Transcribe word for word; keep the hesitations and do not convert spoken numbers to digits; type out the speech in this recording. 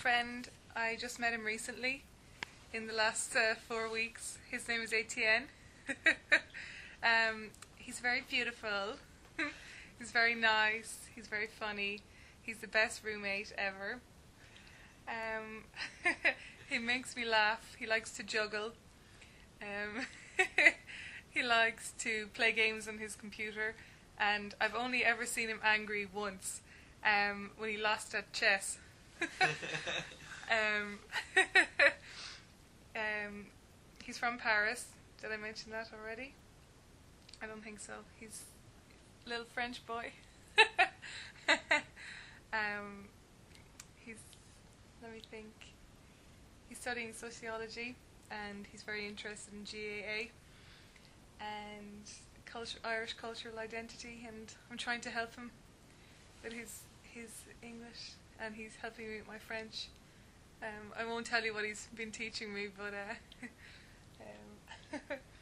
friend. I just met him recently in the last uh, four weeks. His name is Etienne. um, he's very beautiful. He's very nice. He's very funny. He's the best roommate ever. Um, he makes me laugh. He likes to juggle. Um, he likes to play games on his computer. And I've only ever seen him angry once, um, when he lost at chess. um, um, he's from Paris. Did I mention that already? I don't think so. He's a little French boy. um, he's, let me think. He's studying sociology, and he's very interested in G A A and culture, Irish cultural identity, and I'm trying to help him with his his English, and he's helping me with my French. Um, I won't tell you what he's been teaching me, but uh, um,